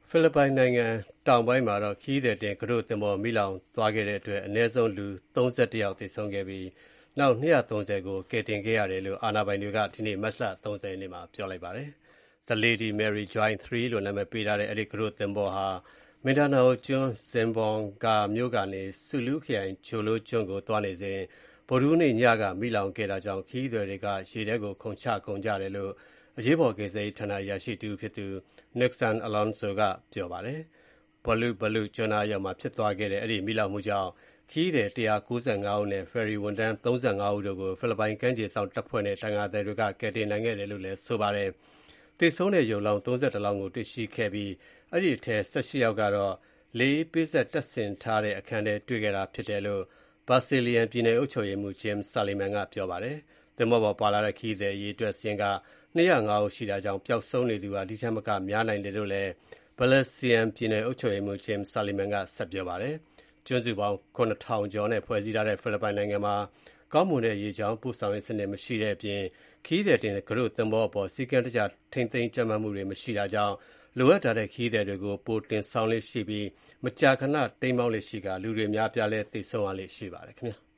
ဖိလစ်ပိုင်နိုင်ငံတောင်ပိုင်းမှာခရီးသည်တင်ကူးတို့သင်္ဘောမီးလောင်သွားခဲ့တဲ့အတွက်အနည်းဆုံးလူ31ယောက်သေဆုံးခဲ့ပြီးနောက် 230 ကိုကယ်တင်ခဲ့ရတယ်လို့အာဏာပိုင်တွေကဒီနေ့မတ်လ30ရက်နေ့မှာပြောလိုက်ပါတယ်။ The Lady Mary Joy 3လို့နာမည်ပေးထားတဲ့အဲဒီကူးတို့သင်္ဘောဟာမင်ဒါနိုကျွန်း Zamboanga မြို့ကနေဆူလူးခရိုင်ဂျိုလိုကျွန်းကိုသွားနေစဉ်ဗုဒ္ဓဟူးနေ့ညကမီးလောင်ခဲ့တာကြောင့်ခရီးသည်တွေကရေထဲကိုခုန်ချကုန်ကြတယ်လို့အရေးပေါ်ကယ်ဆယ်ရေးဌာနအရာရှိတဦးဖြစ်သူ Nixon Alonso ကပြောပါတယ်။ Baluk ကျွန်းနားအရောက်မှာဖြစ်သွားခဲ့တဲ့အဲဒီမီးလောင်မှုကြောင့်ခရီးသည်195ဦးနဲ့ဖယ်ရီဝန်ထမ်း35ဦးတို့ကိုဖိလစ်ပိုင်ကမ်းခြေစောင့်တပ်ဖွဲ့နဲ့တံငါသည်တွေကကယ်တင်နိုင်ခဲ့တယ်လို့လည်းဆိုပါတယ်။သေဆုံးတဲ့ရုပ်အလောင်း31လောင်းကိုတွေ့ရှိခဲ့ပြီးအဲဒီအထဲ18ယောက်ကတော့လေအေးပေးစက်တပ်ဆင်ထားတဲ့အခန်းထဲတွေ့ခဲ့တာဖြစ်တယ်လို့Basilan ပြည်နယ်အုပ်ချုပ်ရေးမှူး Jim Sullivan ကပြောပါတယ်။သင်္ဘောပေါ်ပါလာတဲ့ခရီးသည်အရေအတွက်စာရင်းက205ဦးရှိတာကြောင့်ပျောက်ဆုံးနေသူဒီထက်မကများနိုင်တယ်လို့လည်းBasilan ပြည်နယ်အုပ်ချုပ်ရေးမှူး Jim Sullivan ကဆက်ပြောပါတယ်။ကျွန်းစုပေါင်း 7,000 ကျော်နဲ့ဖွဲ့စည်းထားတဲ့ဖိလစ်ပိုင်နိုင်ငံမှာကောင်းမွန်တဲ့ရေကြောင်းပို့ဆောင်ရေးစနစ်မရှိတဲ့အပြင်ခရီးသည်တင်ကူးတို့သင်္ဘောအပေါ်စည်းကမ်းတကျထိန်းသိမ်းကြပ်မတ်မှုတွေမရှိတာကြောင့်လိုအပ်တဲ့ခရီးသည်တွေကိုပိုတင်ဆောင်လေ့ရှိပြီးမကြာခဏတိမ်းမှောက်လေ့ရှိကာလူတွေအများအပြားလည်းသေဆုံးရလေ့ရှိပါတယ်ခင်ဗျာ။